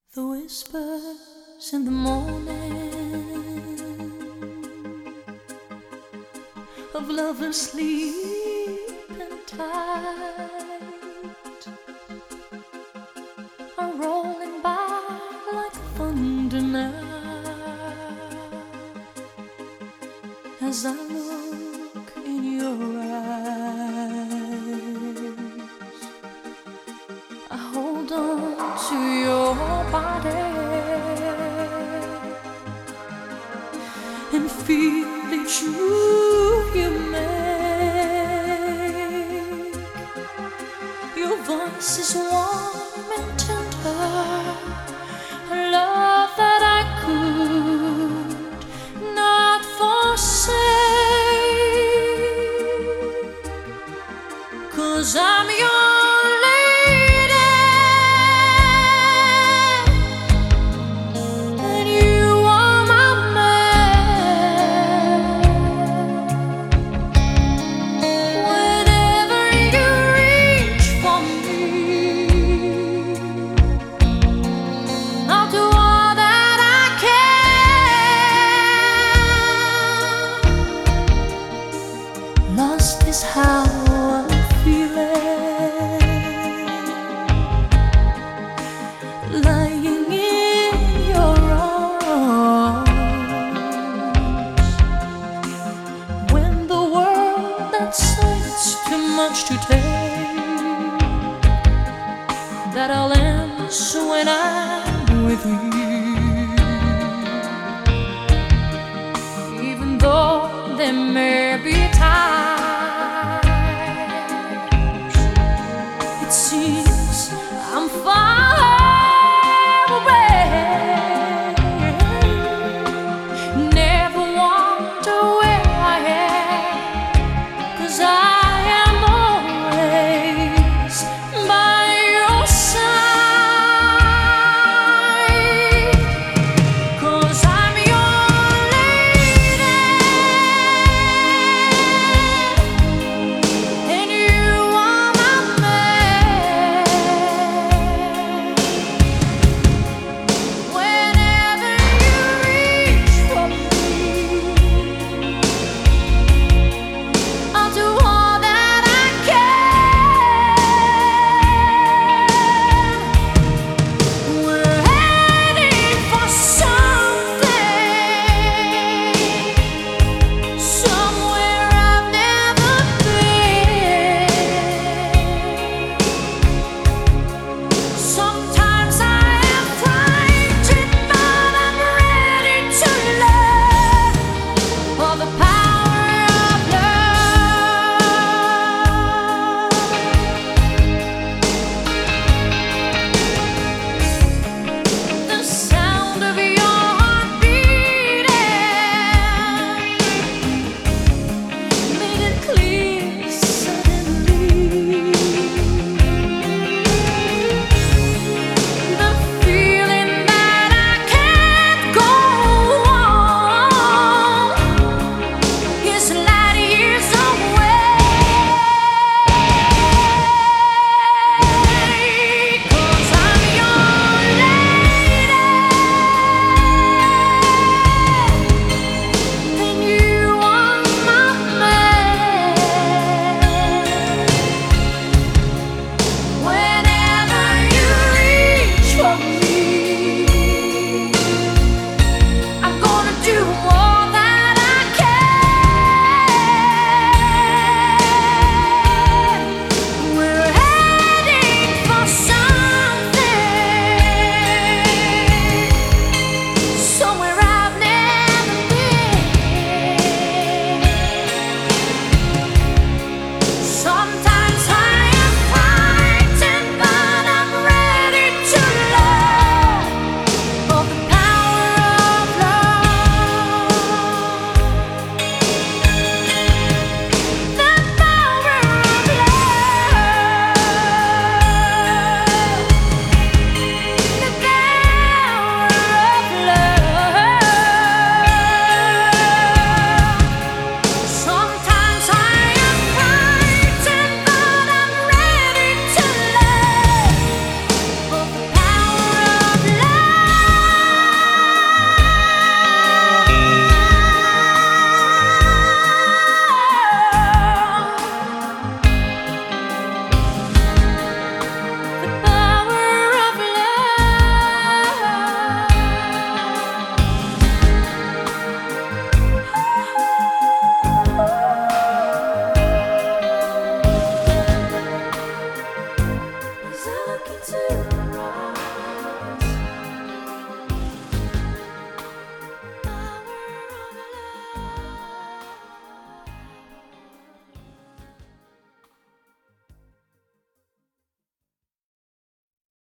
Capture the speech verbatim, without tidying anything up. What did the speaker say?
The whispers in the morning of lovers sleeping tight are rolling by like thunder now as I look in your eyes. I hold on to your body and feel each move you make. Your voice is warm and tender, a love that I could not forsake, 'cause I'm your lost is how I'm feeling, lying in your arms, when the world that seems too much to take, that all ends when I'm with you. Even though there may be times